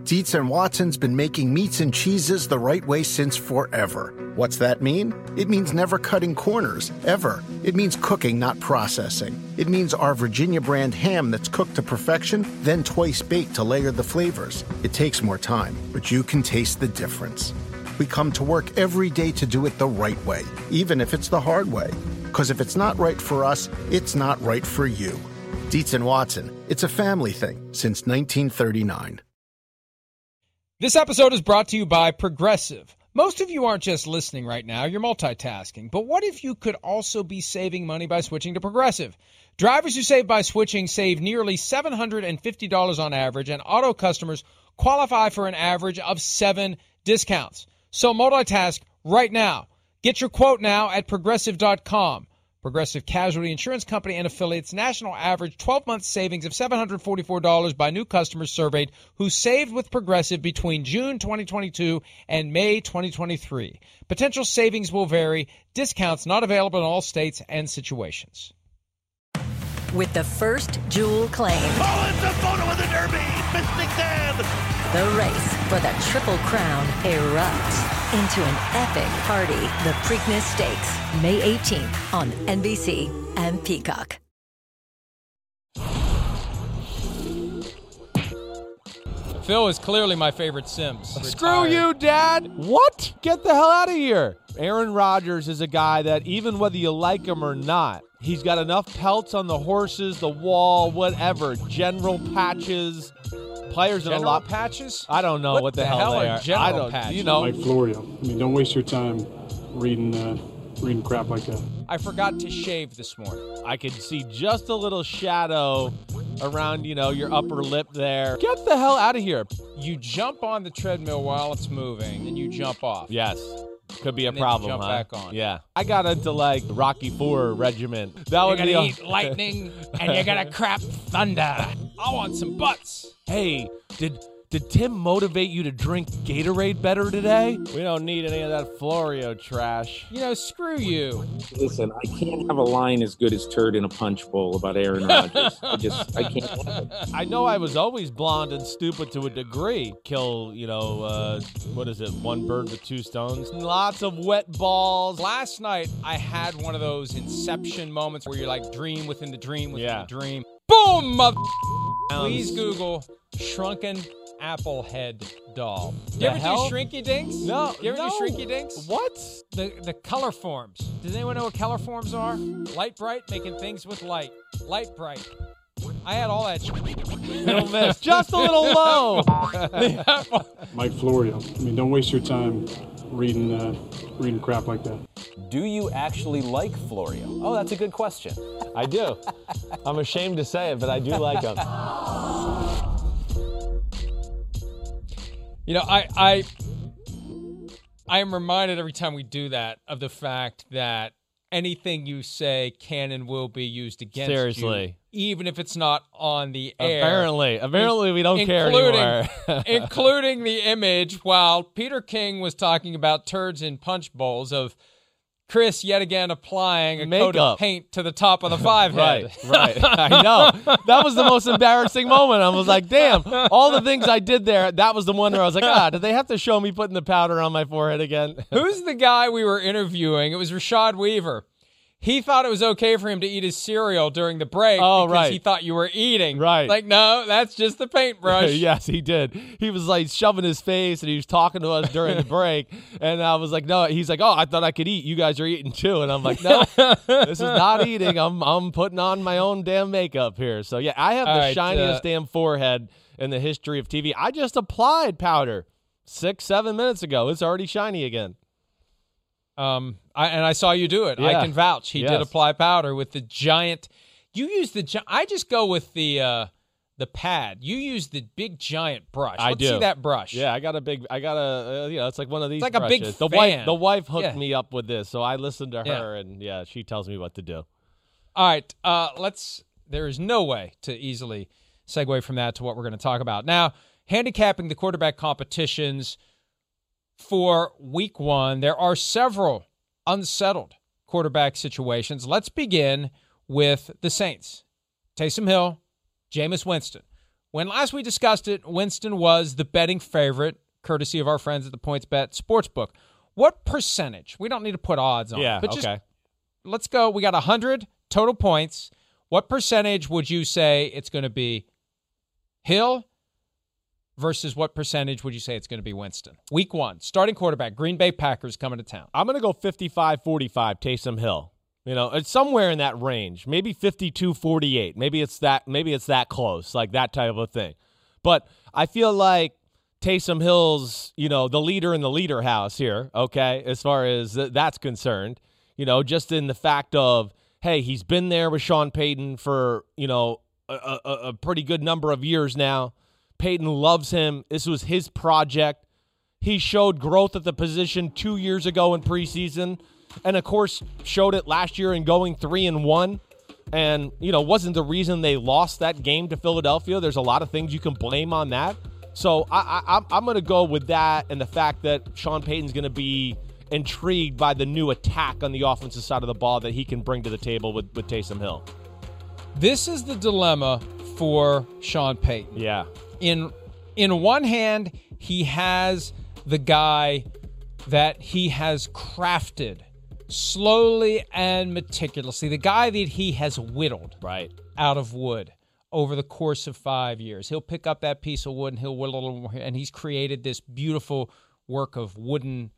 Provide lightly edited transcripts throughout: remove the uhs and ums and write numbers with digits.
Dietz and Watson's been making meats and cheeses the right way since forever. What's that mean? It means never cutting corners, ever. It means cooking, not processing. It means our Virginia brand ham that's cooked to perfection, then twice baked to layer the flavors. It takes more time, but you can taste the difference. We come to work every day to do it the right way, even if it's the hard way. Because if it's not right for us, it's not right for you. Dietz and Watson, it's a family thing since 1939. This episode is brought to you by Progressive. Most of you aren't just listening right now, you're multitasking. But what if you could also be saving money by switching to Progressive? Drivers who save by switching save nearly $750 on average, and auto customers qualify for an average of 7 discounts. So multitask right now. Get your quote now at Progressive.com. Progressive Casualty Insurance Company and affiliates. National average 12-month savings of $744 by new customers surveyed who saved with Progressive between June 2022 and May 2023. Potential savings will vary. Discounts not available in all states and situations. With the first Jewel claim. Oh, it's a photo of the Derby! Mystic Dan! The race for the Triple Crown erupts into an epic party. The Preakness Stakes, May 18th on NBC and Peacock. Phil is clearly my favorite Sims. Screw you, Dad! What? Get the hell out of here! Aaron Rodgers is a guy that, even whether you like him or not, he's got enough pelts on the horses, the wall, whatever, general patches, players in a lot. Patches? I don't know what the hell they are. General patches? You know. Mike Florio. I mean, don't waste your time reading crap like that. I forgot to shave this morning. I could see just a little shadow around, your upper lip there. Get the hell out of here. You jump on the treadmill while it's moving, then you jump off. Yes. Could be a and then problem, you jump huh? back on. Yeah. I got into, Rocky IV regiment. That would be eat lightning, and you're gonna crap thunder. I want some butts. Hey, did Tim motivate you to drink Gatorade better today? We don't need any of that Florio trash. Screw you. Listen, I can't have a line as good as turd in a punch bowl about Aaron Rodgers. I can't have it. I know I was always blonde and stupid to a degree. Kill, one bird with two stones. Lots of wet balls. Last night, I had one of those inception moments where you're like dream within the dream within the dream. Boom, Please Google shrunken apple head doll. You ever do Shrinky Dinks? No. You ever do Shrinky Dinks? What? The color forms. Does anyone know what color forms are? Light bright, making things with light. Light bright. I had all that. Little miss. Just a little low. Mike Florio. I mean, don't waste your time reading crap like that. Do you actually like Florio? Oh, that's a good question. I do. I'm ashamed to say it, but I do like him. I am reminded every time we do that of the fact that anything you say can and will be used against you, even if it's not on the air. Apparently we don't care anymore. Including the image while Peter King was talking about turds in punch bowls of Chris yet again applying a coat of paint to the top of the five head. Right. I know. That was the most embarrassing moment. I was like, damn, all the things I did there, that was the one where I was like, did they have to show me putting the powder on my forehead again? Who's the guy we were interviewing? It was Rashad Weaver. He thought it was okay for him to eat his cereal during the break because he thought you were eating. Right. Like, no, that's just the paintbrush. Yes, he did. He was shoving his face and he was talking to us during the break. And I was like, no. He's like, I thought I could eat. You guys are eating too. And I'm like, no, this is not eating. I'm putting on my own damn makeup here. So, yeah, I have the shiniest damn forehead in the history of TV. I just applied powder 6-7 minutes ago. It's already shiny again. I saw you do it. Yeah. I can vouch. He did apply powder with the giant. You use I just go with the pad. You use the big giant brush. Let's see that brush. Yeah, it's like one of these. It's like brushes. a big fan. The wife hooked me up with this, so I listened to her, and she tells me what to do. All right, there is no way to easily segue from that to what we're going to talk about now. Handicapping the quarterback competitions. For week one, there are several unsettled quarterback situations. Let's begin with the Saints. Taysom Hill, Jameis Winston. When last we discussed it, Winston was the betting favorite, courtesy of our friends at the PointsBet Sportsbook. What percentage? We don't need to put odds on it. But just, let's go. We got 100 total points. What percentage would you say it's going to be Hill versus what percentage would you say it's going to be Winston? Week 1, starting quarterback, Green Bay Packers coming to town. I'm going to go 55-45 Taysom Hill. You know, it's somewhere in that range. Maybe 52-48. Maybe it's that close, like that type of thing. But I feel like Taysom Hill's, you know, the leader in the leader house here, okay, as far as that's concerned. You know, just in the fact of, hey, he's been there with Sean Payton for, you know, a pretty good number of years now. Payton loves him. This was his project. He showed growth at the position 2 years ago in preseason. And, of course, showed it last year in going 3-1. And, you know, wasn't the reason they lost that game to Philadelphia. There's a lot of things you can blame on that. So I'm going to go with that and the fact that Sean Payton's going to be intrigued by the new attack on the offensive side of the ball that he can bring to the table with Taysom Hill. This is the dilemma for Sean Payton. Yeah. In one hand, he has the guy that he has crafted slowly and meticulously, the guy that he has whittled out of wood over the course of 5 years. He'll pick up that piece of wood and he'll whittle a little more, and he's created this beautiful work of wooden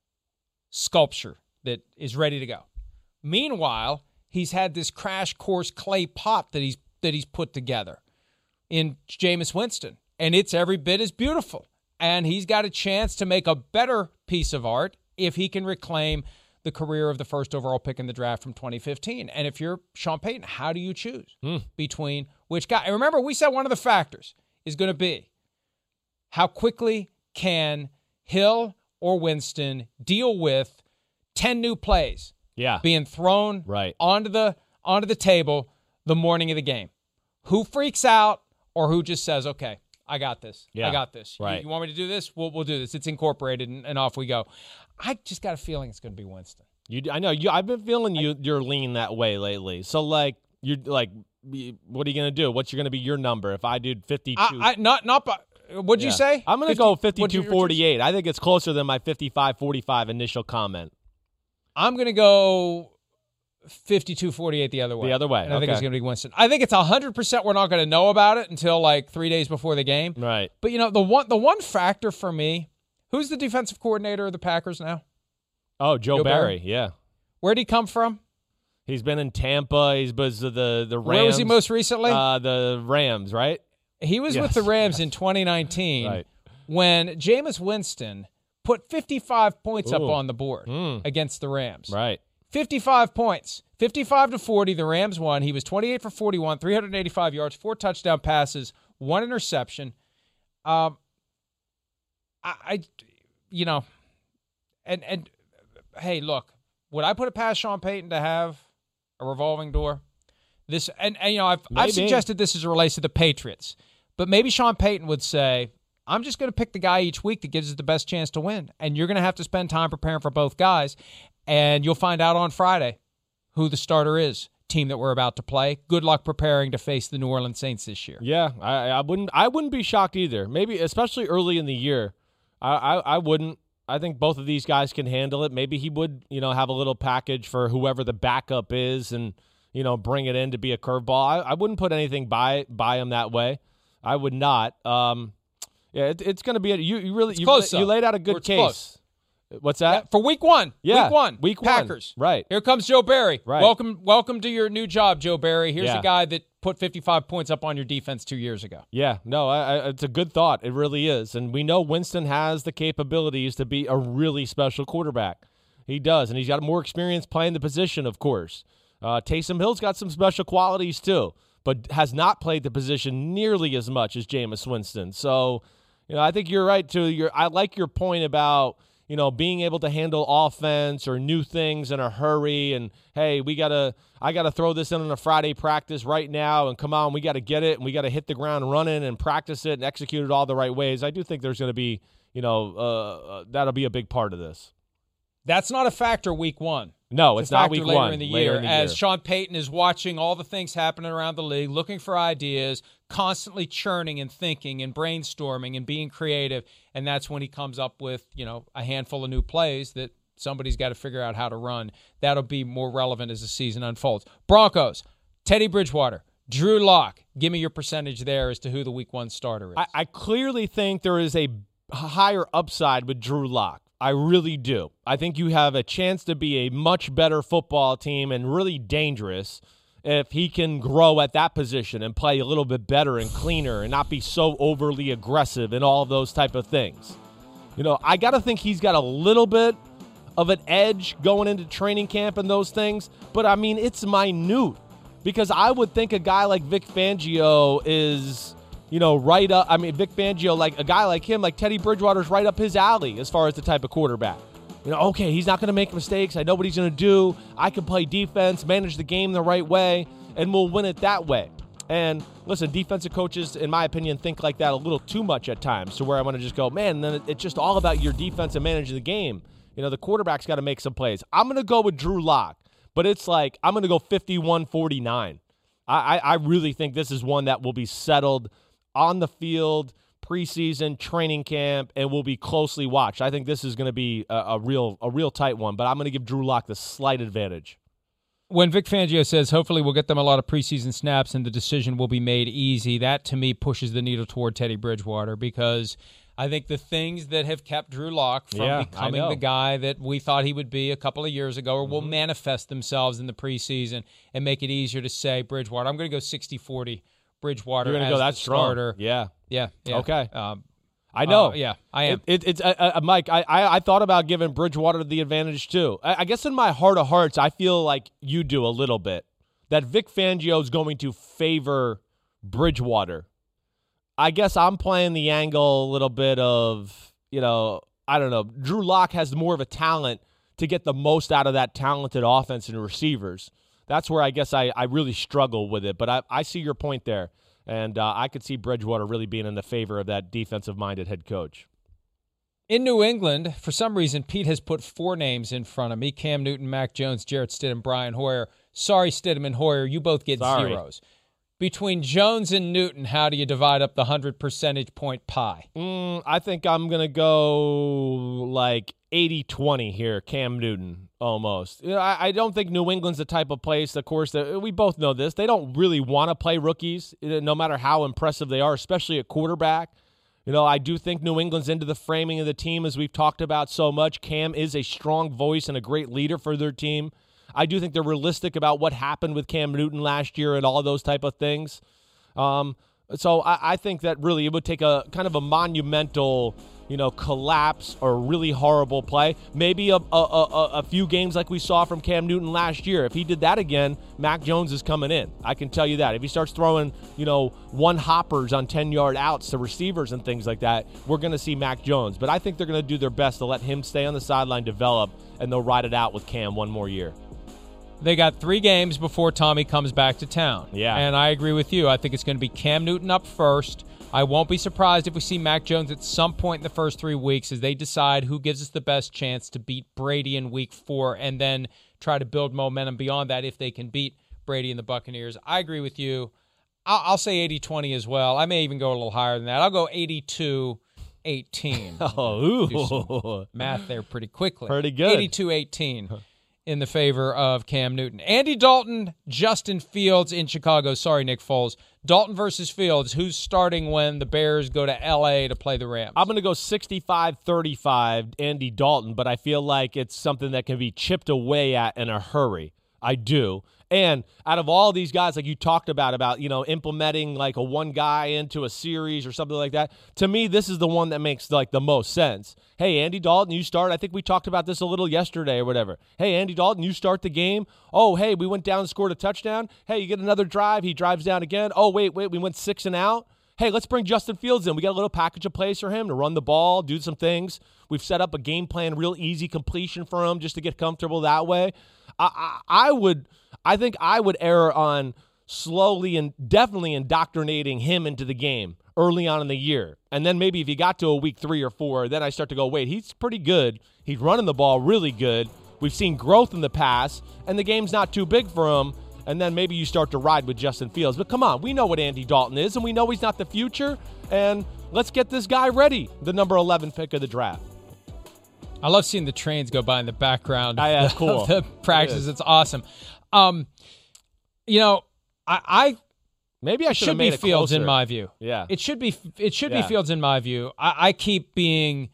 sculpture that is ready to go. Meanwhile, he's had this crash course clay pot that he's put together in Jameis Winston, and it's every bit as beautiful. And he's got a chance to make a better piece of art if he can reclaim the career of the first overall pick in the draft from 2015. And if you're Sean Payton, how do you choose between which guy? And remember, we said one of the factors is going to be how quickly can Hill or Winston deal with 10 new plays being thrown onto the table the morning of the game. Who freaks out or who just says, okay, I got this. I got this. Right. You want me to do this? We'll do this. It's incorporated, and off we go. I just got a feeling it's going to be Winston. I know. I've been feeling you're leaning that way lately. So, like, you're like, what are you going to do? What's going to be your number if I do 52? What'd you say? I'm going to go 52-48. I think it's closer than my 55-45 initial comment. I'm going to go 52-48 the other way. The other way. And I think it's going to be Winston. I think it's 100% we're not going to know about it until like 3 days before the game. Right. But, you know, the one factor for me, who's the defensive coordinator of the Packers now? Oh, Joe Barry. Yeah. Where'd he come from? He's been in Tampa. He's was the Rams. Where was he most recently? The Rams, right? He was with the Rams in 2019 when Jameis Winston put 55 points up on the board against the Rams. Right. 55 points. 55-40, the Rams won. He was 28 for 41, 385 yards, 4 touchdown passes, 1 interception. And hey, look, would I put it past Sean Payton to have a revolving door? This and you know, I've suggested this as it relates to the Patriots, but maybe Sean Payton would say, I'm just going to pick the guy each week that gives us the best chance to win, and you're going to have to spend time preparing for both guys, and you'll find out on Friday who the starter is. Team that we're about to play. Good luck preparing to face the New Orleans Saints this year. Yeah, I wouldn't be shocked either. Maybe especially early in the year, I wouldn't. I think both of these guys can handle it. Maybe he would, have a little package for whoever the backup is, and bring it in to be a curveball. I wouldn't put anything by him that way. I would not. It's going to be you laid out a good case. Close. What's that? Yeah, for week one. Yeah. Week one. Packers. Right. Here comes Joe Barry. Right. Welcome to your new job, Joe Barry. Here's the guy that put 55 points up on your defense 2 years ago. Yeah. No, it's a good thought. It really is. And we know Winston has the capabilities to be a really special quarterback. He does. And he's got more experience playing the position, of course. Taysom Hill's got some special qualities too, but has not played the position nearly as much as Jameis Winston. So, I think you're right too. I like your point about being able to handle offense or new things in a hurry, and hey, I gotta throw this in on a Friday practice right now, and come on, we got to get it, and we got to hit the ground running and practice it and execute it all the right ways. I do think there's going to be, that'll be a big part of this. That's not a factor week one. No, it's not week later 1. In the later year, in the as year. Sean Payton is watching all the things happening around the league, looking for ideas, constantly churning and thinking and brainstorming and being creative, and that's when he comes up with, a handful of new plays that somebody's got to figure out how to run. That'll be more relevant as the season unfolds. Broncos, Teddy Bridgewater, Drew Lock. Give me your percentage there as to who the week 1 starter is. I clearly think there is a higher upside with Drew Lock. I really do. I think you have a chance to be a much better football team and really dangerous if he can grow at that position and play a little bit better and cleaner and not be so overly aggressive and all of those type of things. I got to think he's got a little bit of an edge going into training camp and those things, but I mean, it's minute because I would think a guy like Vic Fangio is, right up. I mean, Vic Fangio, like a guy like him, like Teddy Bridgewater's right up his alley as far as the type of quarterback. Okay, he's not going to make mistakes. I know what he's going to do. I can play defense, manage the game the right way, and we'll win it that way. And listen, defensive coaches, in my opinion, think like that a little too much at times to where I want to just go, man, then it's just all about your defense and managing the game. The quarterback's got to make some plays. I'm going to go with Drew Lock, but it's like I'm going to go 51-49. I really think this is one that will be settled on the field, preseason, training camp, and will be closely watched. I think this is going to be a real tight one, but I'm going to give Drew Lock the slight advantage. When Vic Fangio says, hopefully we'll get them a lot of preseason snaps and the decision will be made easy, that to me pushes the needle toward Teddy Bridgewater because I think the things that have kept Drew Lock from becoming the guy that we thought he would be a couple of years ago will manifest themselves in the preseason and make it easier to say Bridgewater. I'm going to go 60-40 Bridgewater. You're going to go that starter. Strong. Yeah. Okay. I know. I am. It's Mike, I thought about giving Bridgewater the advantage too. I guess in my heart of hearts, I feel like you do a little bit. That Vic Fangio is going to favor Bridgewater. I guess I'm playing the angle a little bit of, I don't know. Drew Lock has more of a talent to get the most out of that talented offense and receivers. That's where I guess I really struggle with it. But I see your point there. And I could see Bridgewater really being in the favor of that defensive-minded head coach. In New England, for some reason, Pete has put 4 names in front of me: Cam Newton, Mac Jones, Jarrett Stidham, Brian Hoyer. Sorry, Stidham and Hoyer, you both get zeros. Between Jones and Newton, how do you divide up the 100 percentage point pie? I think I'm going to go like 80-20 here, Cam Newton, almost. I don't think New England's the type of place, of course, that we both know this. They don't really want to play rookies, no matter how impressive they are, especially at quarterback. I do think New England's into the framing of the team, as we've talked about so much. Cam is a strong voice and a great leader for their team. I do think they're realistic about what happened with Cam Newton last year and all those type of things. So I think that really it would take a kind of a monumental, collapse or really horrible play. Maybe a few games like we saw from Cam Newton last year. If he did that again, Mac Jones is coming in. I can tell you that. If he starts throwing, one-hoppers on 10-yard outs to receivers and things like that, we're going to see Mac Jones. But I think they're going to do their best to let him stay on the sideline, develop, and they'll ride it out with Cam one more year. They got 3 games before Tommy comes back to town. Yeah. And I agree with you. I think it's going to be Cam Newton up first. I won't be surprised if we see Mac Jones at some point in the first 3 weeks as they decide who gives us the best chance to beat Brady in week 4 and then try to build momentum beyond that if they can beat Brady and the Buccaneers. I agree with you. I'll say 80-20 as well. I may even go a little higher than that. I'll go 82-18. Do some math there pretty quickly. Pretty good. 82-18. In the favor of Cam Newton. Andy Dalton, Justin Fields in Chicago. Sorry, Nick Foles. Dalton versus Fields. Who's starting when the Bears go to L.A. to play the Rams? I'm going to go 65-35 Andy Dalton, but I feel like it's something that can be chipped away at in a hurry. I do. And out of all these guys, like you talked about, implementing like a one guy into a series or something like that, to me, this is the one that makes like the most sense. Hey, Andy Dalton, you start. I think we talked about this a little yesterday or whatever. Hey, Andy Dalton, you start the game. Oh, hey, we went down and scored a touchdown. Hey, you get another drive. He drives down again. Oh, wait, we went 6 and out. Hey, let's bring Justin Fields in. We got a little package of plays for him to run the ball, do some things. We've set up a game plan, real easy completion for him just to get comfortable that way. I think I would err on slowly and definitely indoctrinating him into the game early on in the year. And then maybe if you got to a week 3 or 4, then I start to go, wait, he's pretty good. He's running the ball really good. we've seen growth in the past, and the game's not too big for him, and then maybe you start to ride with Justin Fields. But come on, we know what Andy Dalton is, and we know he's not the future, and let's get this guy ready, the number 11 pick of the draft. I love seeing the trains go by in the background. That's cool. The practices. It's awesome. I maybe I should have made it Fields closer. in my view. Yeah, it should be Fields in my view. I keep being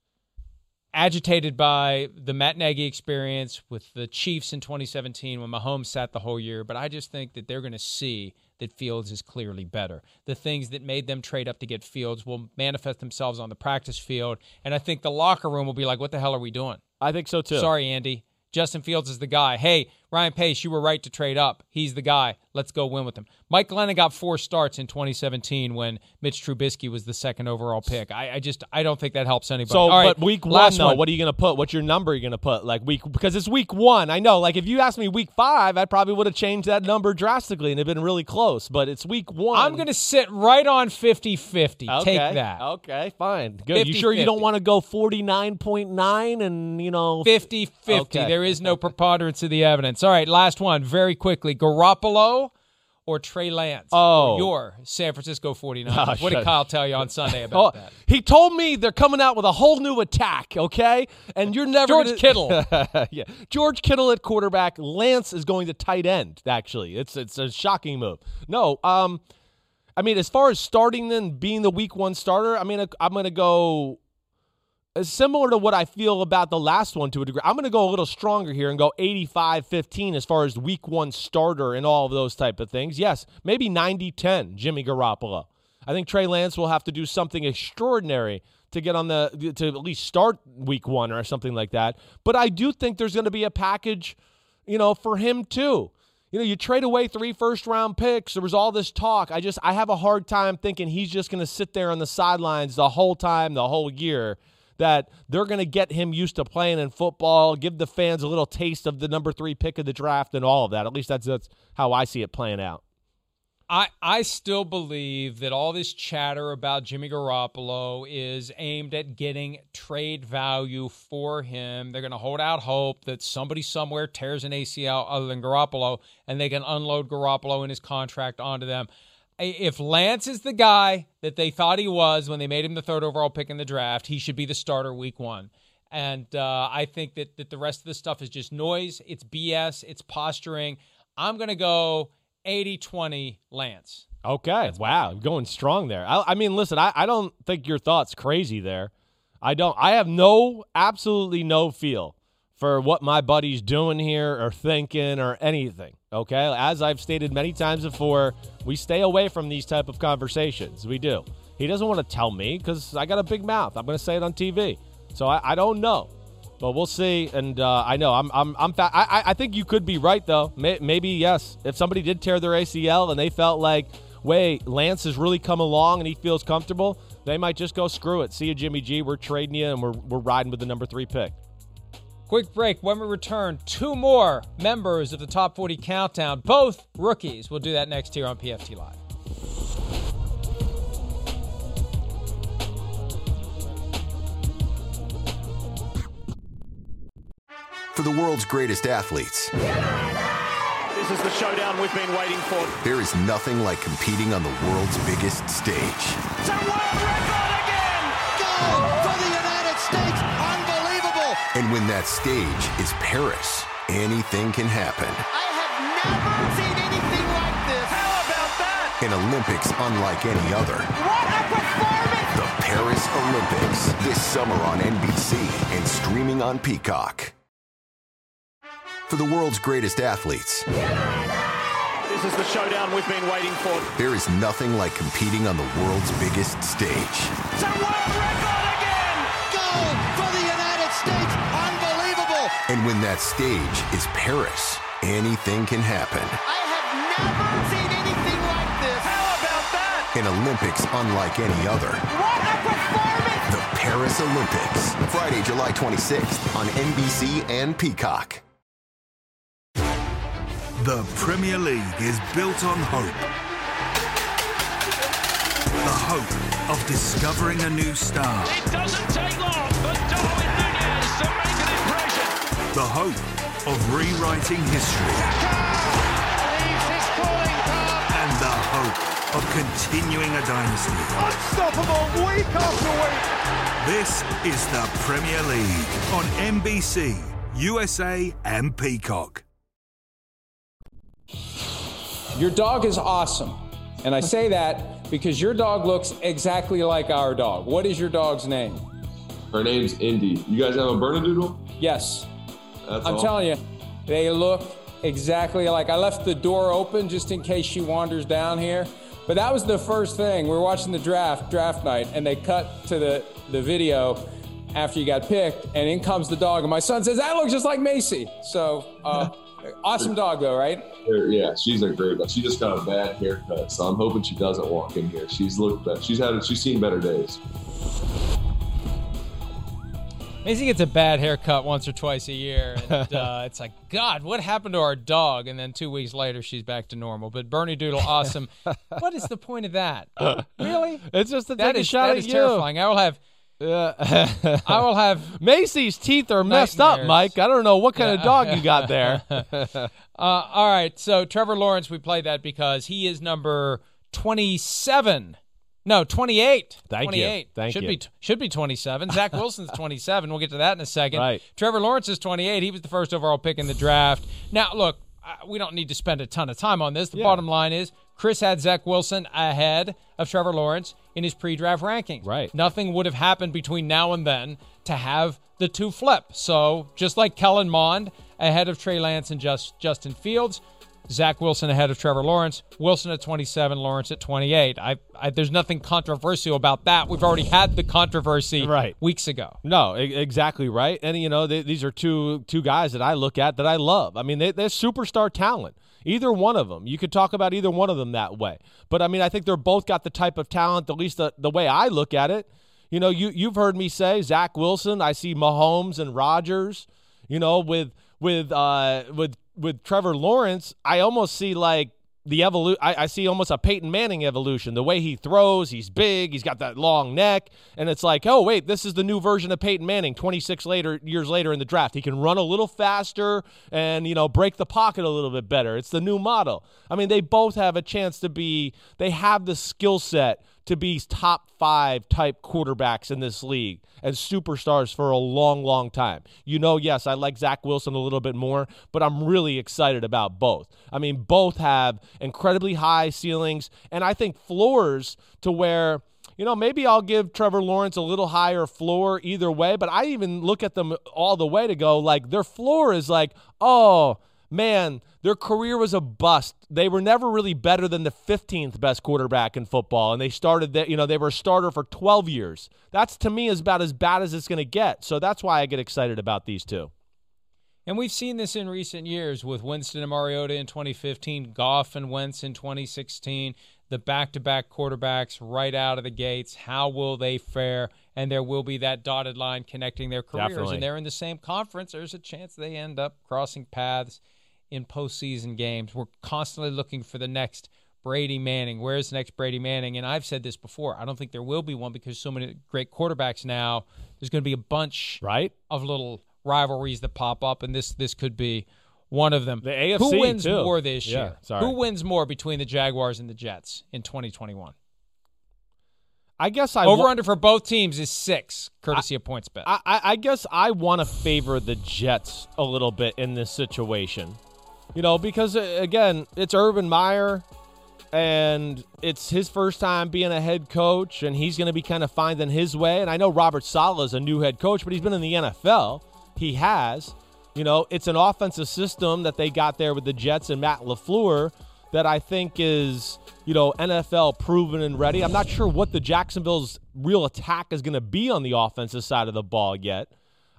agitated by the Matt Nagy experience with the Chiefs in 2017 when Mahomes sat the whole year, but I just think that they're going to see that Fields is clearly better. The things that made them trade up to get Fields will manifest themselves on the practice field, and I think the locker room will be like, what the hell are we doing? I think so too. Sorry, Andy. Justin Fields is the guy. Hey, Ryan Pace, you were right to trade up. He's the guy. Let's go win with him. Mike Glennon got 4 starts in 2017 when Mitch Trubisky was the second overall pick. I don't think that helps anybody. So, all right, but week one, though, what are you going to put? What's your number you're going to put? Because it's week 1. I know, if you asked me week 5, I probably would have changed that number drastically and it'd been really close, but it's week 1. I'm going to sit right on 50-50. Okay. Take that. Okay, fine. Good. 50-50. You sure you don't want to go 49.9 and, 50-50. Okay. There is no preponderance of the evidence. All right, last one, very quickly. Garoppolo or Trey Lance? Oh. Or your San Francisco 49ers. Oh, what did Kyle tell you on Sunday about that? He told me they're coming out with a whole new attack, okay? And you're never George Kittle. Yeah. George Kittle at quarterback. Lance is going to tight end, actually. It's a shocking move. No, as far as starting then being the week 1 starter, I'm going to go similar to what I feel about the last one to a degree. I'm going to go a little stronger here and go 85-15 as far as week 1 starter and all of those type of things. Yes, maybe 90-10 Jimmy Garoppolo. I think Trey Lance will have to do something extraordinary to get to at least start week 1 or something like that. But I do think there's going to be a package, for him too. You trade away 3 first-round picks. There was all this talk. I have a hard time thinking he's just going to sit there on the sidelines the whole time, the whole year, that they're going to get him used to playing in football, give the fans a little taste of the number 3 pick of the draft and all of that. At least that's how I see it playing out. I still believe that all this chatter about Jimmy Garoppolo is aimed at getting trade value for him. They're going to hold out hope that somebody somewhere tears an ACL other than Garoppolo, and they can unload Garoppolo and his contract onto them. If Lance is the guy that they thought he was when they made him the 3rd overall pick in the draft, he should be the starter week 1. And I think that the rest of the stuff is just noise. It's BS. It's posturing. I'm going to go 80-20 Lance. Okay. Wow. Going strong there. Listen, I don't think your thought's crazy there. I don't. I have absolutely no feel for what my buddy's doing here or thinking or anything, okay? As I've stated many times before, we stay away from these type of conversations. We do. He doesn't want to tell me because I got a big mouth. I'm going to say it on TV. So I don't know, but we'll see. And I know I think you could be right, though. Maybe, yes. If somebody did tear their ACL and they felt like, wait, Lance has really come along and he feels comfortable, they might just go, screw it. See you, Jimmy G. We're trading you, and we're riding with the number 3 pick. Quick break. When we return, 2 more members of the Top 40 Countdown, both rookies. We'll do that next here on PFT Live. For the world's greatest athletes, This is the showdown we've been waiting for. there is nothing like competing on the world's biggest stage. It's a world record again! Goal for the United States! Unbelievable! And when that stage is Paris, anything can happen. I have never seen anything like this. How about that? An Olympics unlike any other. What a performance! The Paris Olympics, this summer on NBC and streaming on Peacock. For the world's greatest athletes, This is the showdown we've been waiting for. there is nothing like competing on the world's biggest stage. It's a world record again! Goal for the United States! Unbelievable! And when that stage is Paris, anything can happen. I have never seen anything like this. How about that? An Olympics unlike any other. What a performance! The Paris Olympics, Friday, July 26th on NBC and Peacock. The Premier League is built on hope. The hope of discovering a new star. It doesn't take long for Darwin Núñez to make an impression. The hope of rewriting history. And the hope of continuing a dynasty. Unstoppable week after week. This is the Premier League on NBC, USA and Peacock. Your dog is awesome. And I say that because your dog looks exactly like our dog. What is your dog's name? Her name's Indy. You guys have a Bernedoodle? Yes. I'm telling you, they look exactly like. I left the door open just in case she wanders down here. But that was the first thing. We were watching the draft night, and they cut to the video after you got picked, and in comes the dog. And my son says, that looks just like Macy. So, awesome dog, though, right? Yeah, she's a great dog. She just got a bad haircut, so I'm hoping she doesn't walk in here. She's looked better. She's seen better days. Macy gets a bad haircut once or twice a year, and it's like, God, what happened to our dog? And then 2 weeks later, she's back to normal. But Bernedoodle, awesome. What is the point of that? Really? It's just to take a shot at you. That is terrifying. I will have Macy's teeth are messed up, Mike. I don't know what kind of dog you got there. All right, so Trevor Lawrence, we played that because he is number 27. No, 28. Thank you. Should be 27. Zach Wilson's 27. We'll get to that in a second. Right. Trevor Lawrence is 28. He was the first overall pick in the draft. Now, look, we don't need to spend a ton of time on this. The bottom line is Chris had Zach Wilson ahead of Trevor Lawrence in his pre-draft rankings. Right. Nothing would have happened between now and then to have the two flip. So just like Kellen Mond ahead of Trey Lance and Justin Fields, Zach Wilson ahead of Trevor Lawrence, Wilson at 27, Lawrence at 28. There's nothing controversial about that. We've already had the controversy weeks ago. No, exactly right. And, these are two guys that I look at that I love. I mean, they're superstar talent. Either one of them. You could talk about either one of them that way. But, I think they're both got the type of talent, at least the way I look at it. You've heard me say Zach Wilson. I see Mahomes and Rodgers. With Trevor Lawrence, I almost see like the evolution. I see almost a Peyton Manning evolution. The way he throws, he's big, he's got that long neck, and it's like, oh wait, this is the new version of Peyton Manning. 26 years later in the draft, he can run a little faster and break the pocket a little bit better. It's the new model. They both have a chance to be. They have the skill set to be top 5 type quarterbacks in this league and superstars for a long, long time. Yes, I like Zach Wilson a little bit more, but I'm really excited about both. Both have incredibly high ceilings, and I think floors to where, maybe I'll give Trevor Lawrence a little higher floor either way, but I even look at them all the way to go, like, their floor is like, oh, man, their career was a bust. They were never really better than the 15th best quarterback in football, and they started that. They were a starter for 12 years. That's, to me, is about as bad as it's going to get. So that's why I get excited about these two. And we've seen this in recent years with Winston and Mariota in 2015, Goff and Wentz in 2016, the back-to-back quarterbacks right out of the gates. How will they fare? And there will be that dotted line connecting their careers. Definitely. And they're in the same conference. There's a chance they end up crossing paths in postseason games. We're constantly looking for the next Brady Manning. Where's the next Brady Manning? And I've said this before. I don't think there will be one because so many great quarterbacks now. There's going to be a bunch of little rivalries that pop up, and this could be one of them. The AFC, who wins too. more this Yeah, year? sorry. Who wins more between the Jaguars and the Jets in 2021? I guess over-under for both teams is 6, courtesy of PointsBet. I guess I want to favor the Jets a little bit in this situation. Because, again, it's Urban Meyer, and it's his first time being a head coach, and he's going to be kind of finding his way. And I know Robert Saleh is a new head coach, but he's been in the NFL. He has. It's an offensive system that they got there with the Jets and Matt LaFleur that I think is, NFL proven and ready. I'm not sure what the Jacksonville's real attack is going to be on the offensive side of the ball yet.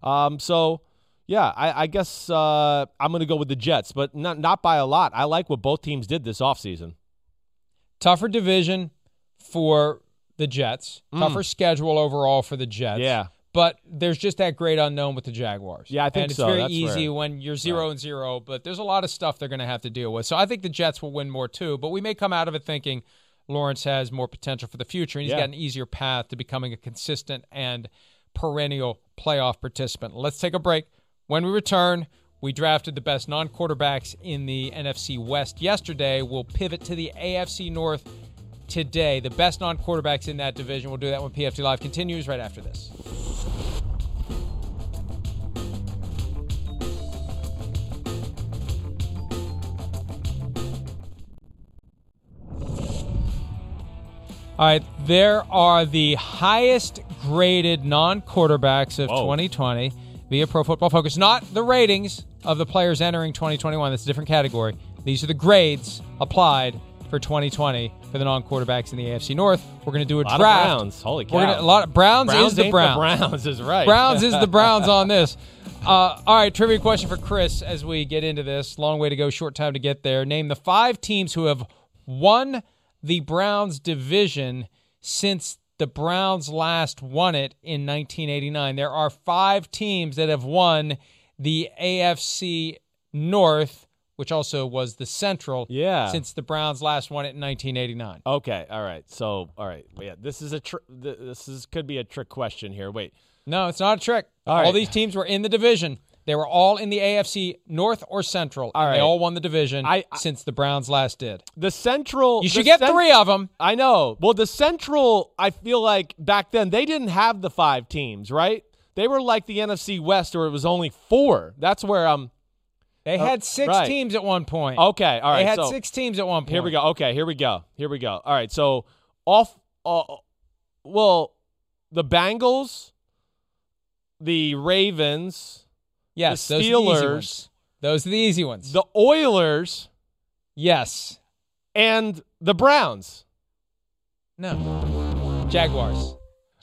Yeah, I guess I'm going to go with the Jets, but not by a lot. I like what both teams did this offseason. Tougher division for the Jets. Tougher schedule overall for the Jets. Yeah. But there's just that great unknown with the Jaguars. Yeah, I think so. And it's very That's easy fair. when you're 0-0, but there's a lot of stuff they're going to have to deal with. So I think the Jets will win more too, but we may come out of it thinking Lawrence has more potential for the future, and he's got an easier path to becoming a consistent and perennial playoff participant. Let's take a break. When When we return, we drafted the best non-quarterbacks in the NFC West yesterday. We'll pivot to the AFC North today. The best non-quarterbacks in that division. We'll do that when PFT Live continues right after this. All right, there are the highest graded non-quarterbacks of 2020 via Pro Football Focus. Not the ratings of the players entering 2021. That's a different category. These are the grades applied for 2020 for the non-quarterbacks in the AFC North. We're going to do a draft. Browns. Holy cow. Browns is the Browns. The Browns is right. Browns is the Browns on this. All right, trivia question for Chris as we get into this. Long way to go, short time to get there. Name the 5 teams who have won the Browns division since the Browns last won it in 1989. There are 5 teams that have won the AFC North, which also was the Central, since the Browns last won it in 1989. Okay, all right. So, all right. Yeah, this is could be a trick question here. Wait. No, it's not a trick. All these teams were in the division. They were all in the AFC North or Central. They all won the division since the Browns last did. The Central... You should get 3 of them. I know. Well, the Central, I feel like back then, they didn't have the 5 teams, right? They were like the NFC West, where it was only 4. That's where I'm... They had 6 teams at one point. Okay, all right. They had 6 teams at one point. Here we go. Okay, here we go. All right, so the Bengals, the Ravens... Yes, the Steelers. Those are the easy ones. The Oilers. Yes. And the Browns. No. Jaguars.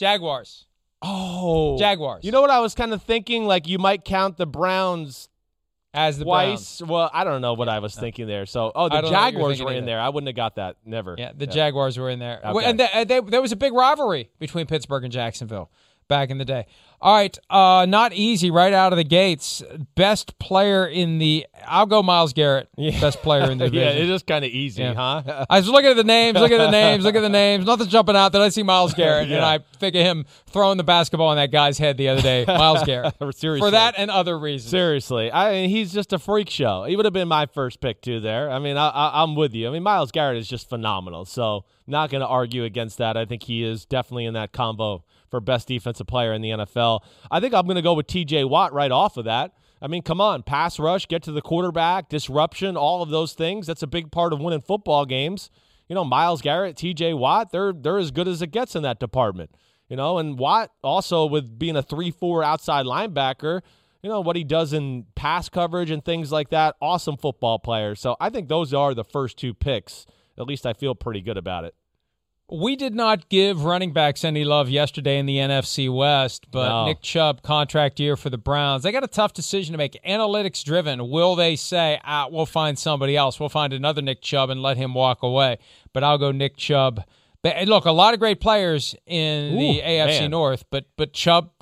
Oh. Jaguars. You know what I was kind of thinking? Like you might count the Browns as the twice. Browns. Well, I don't know what I was thinking there. So, the Jaguars were in there. I wouldn't have got that. Never. Yeah, the Jaguars were in there. Okay. And there was a big rivalry between Pittsburgh and Jacksonville back in the day. All right, not easy right out of the gates. Best player in the... I'll go Myles Garrett. Yeah. Best player in the division. Yeah, it is kind of easy, huh? I was looking at the names, Nothing's jumping out. Then I see Myles Garrett, and I think of him throwing the basketball on that guy's head the other day. Myles Garrett. Seriously. For that and other reasons. Seriously. I mean, he's just a freak show. He would have been my first pick, too, there. I mean, I'm with you. I mean, Myles Garrett is just phenomenal, so not going to argue against that. I think he is definitely in that combo for best defensive player in the NFL. I think I'm going to go with T.J. Watt right off of that. I mean, come on, pass rush, get to the quarterback, disruption, all of those things. That's a big part of winning football games. You know, Myles Garrett, T.J. Watt, they're as good as it gets in that department. You know, and Watt also with being a 3-4 outside linebacker, you know, what he does in pass coverage and things like that, awesome football player. So I think those are the first 2 picks. At least I feel pretty good about it. We did not give running backs any love yesterday in the NFC West, but Nick Chubb, contract year for the Browns. They got a tough decision to make, analytics driven. Will they say, we'll find somebody else, we'll find another Nick Chubb and let him walk away? But I'll go Nick Chubb. But look, a lot of great players in the AFC North, but Chubb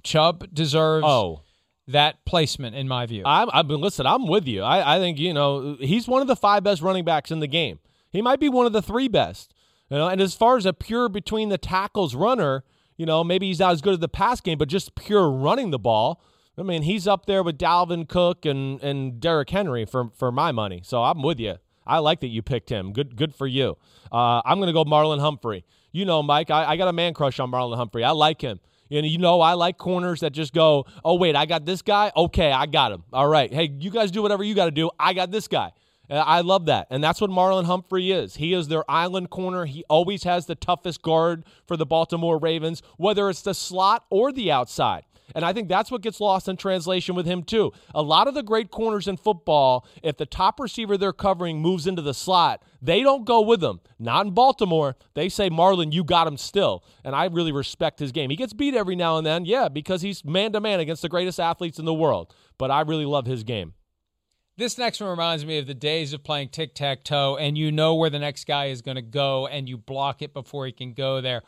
deserves that placement in my view. Listen, I'm with you. I think, you know, he's one of the 5 best running backs in the game. He might be one of the 3 best. You know, and as far as a pure between the tackles runner, you know, maybe he's not as good at the pass game, but just pure running the ball. I mean, he's up there with Dalvin Cook and Derrick Henry for my money. So I'm with you. I like that you picked him. Good for you. I'm going to go Marlon Humphrey. You know, Mike, I got a man crush on Marlon Humphrey. I like him. And you know, I like corners that just go, oh, wait, I got this guy? Okay, I got him. All right. Hey, you guys do whatever you got to do. I got this guy. I love that. And that's what Marlon Humphrey is. He is their island corner. He always has the toughest guard for the Baltimore Ravens, whether it's the slot or the outside. And I think that's what gets lost in translation with him, too. A lot of the great corners in football, if the top receiver they're covering moves into the slot, they don't go with him. Not in Baltimore. They say, Marlon, you got him still. And I really respect his game. He gets beat every now and then, because he's man-to-man against the greatest athletes in the world. But I really love his game. This next one reminds me of the days of playing tic-tac-toe, and you know where the next guy is going to go, and you block it before he can go there.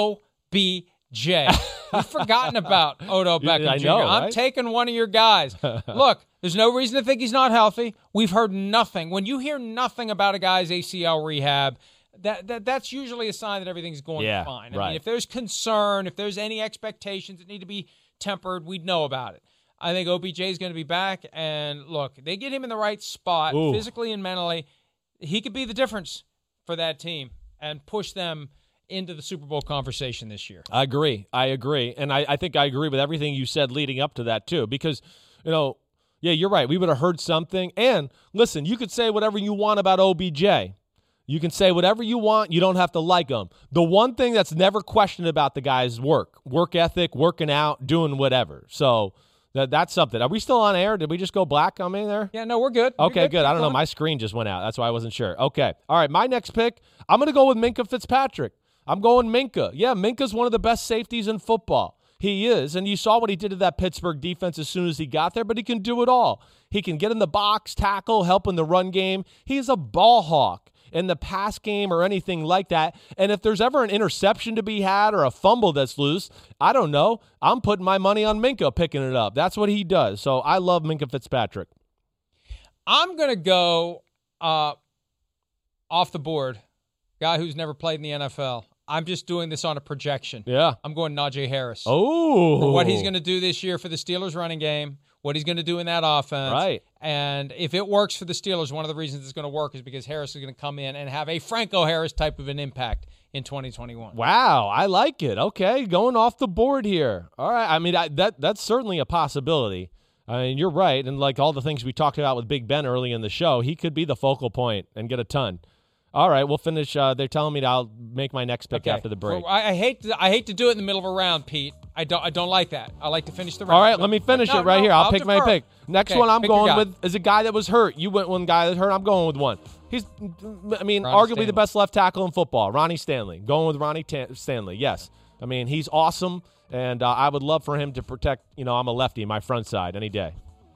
OBJ. You've forgotten about Odell Beckham Jr. Right? I'm taking one of your guys. Look, there's no reason to think he's not healthy. We've heard nothing. When you hear nothing about a guy's ACL rehab, that's usually a sign that everything's going fine. I mean, if there's concern, if there's any expectations that need to be tempered, we'd know about it. I think OBJ is going to be back. And, look, they get him in the right spot physically and mentally. He could be the difference for that team and push them into the Super Bowl conversation this year. I agree. And I think I agree with everything you said leading up to that, too, because, yeah, you're right. We would have heard something. And, listen, you could say whatever you want about OBJ. You can say whatever you want. You don't have to like him. The one thing that's never questioned about the guy is work ethic, working out, doing whatever. So that's something. Are we still on air? Did we just go black on me there? Yeah, no, we're good. Okay, good. I don't know. My screen just went out. That's why I wasn't sure. Okay. All right, my next pick, I'm going to go with Minkah Fitzpatrick. I'm going Minkah. Yeah, Minka's one of the best safeties in football. He is, and you saw what he did to that Pittsburgh defense as soon as he got there, but he can do it all. He can get in the box, tackle, help in the run game. He's a ball hawk in the pass game or anything like that. And if there's ever an interception to be had or a fumble that's loose, I don't know. I'm putting my money on Minkah picking it up. That's what he does. So I love Minkah Fitzpatrick. I'm going to go off the board, guy who's never played in the NFL. I'm just doing this on a projection. Yeah. I'm going Najee Harris. Oh. For what he's going to do this year for the Steelers running game, what he's going to do in that offense. Right. And if it works for the Steelers, one of the reasons it's going to work is because Harris is going to come in and have a Franco Harris type of an impact in 2021. Wow, I like it. Okay, going off the board here. All right, I mean, that's certainly a possibility. I mean, you're right. And like all the things we talked about with Big Ben early in the show, he could be the focal point and get a ton. All right, we'll finish. They're telling me I'll make my next pick after the break. I hate to do it in the middle of a round, Pete. I don't like that. I like to finish the round. All right, let me finish it right here. I'll pick my pick. Next one I'm going with is a guy that was hurt. You went one guy that's hurt. I'm going with one. He's, arguably the best left tackle in football, Ronnie Stanley. Going with Ronnie Stanley, yes. I mean, he's awesome, and I would love for him to protect, I'm a lefty, my front side any day.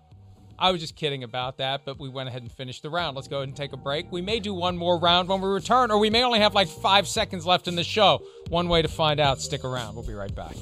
I was just kidding about that, but we went ahead and finished the round. Let's go ahead and take a break. We may do one more round when we return, or we may only have like 5 seconds left in the show. One way to find out. Stick around. We'll be right back.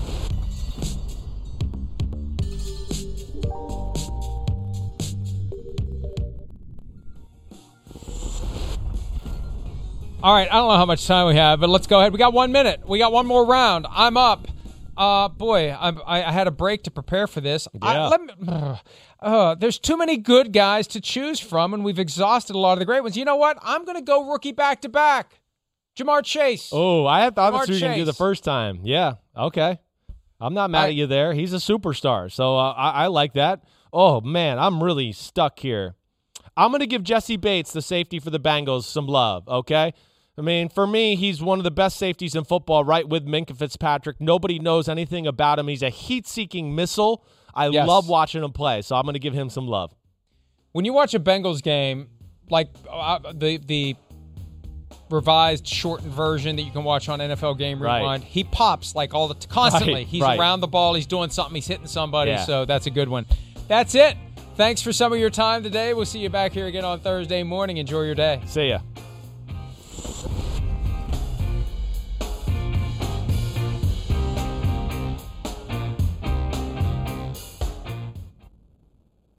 All right, I don't know how much time we have, but let's go ahead. We got 1 minute. We got one more round. I'm up. I had a break to prepare for this. Yeah. There's too many good guys to choose from, and we've exhausted a lot of the great ones. You know what? I'm going to go rookie back-to-back. Jamar Chase. Oh, I thought that's what you were going to do the first time. Yeah, okay. I'm not mad at you there. He's a superstar, so I like that. Oh, man, I'm really stuck here. I'm going to give Jesse Bates, the safety for the Bengals, some love, okay? I mean, for me, he's one of the best safeties in football, right with Minkah Fitzpatrick. Nobody knows anything about him. He's a heat-seeking missile. I love watching him play, so I'm going to give him some love. When you watch a Bengals game, like the revised, shortened version that you can watch on NFL Game Rewind, he pops like constantly. Right, he's around the ball. He's doing something. He's hitting somebody, so that's a good one. That's it. Thanks for some of your time today. We'll see you back here again on Thursday morning. Enjoy your day. See ya.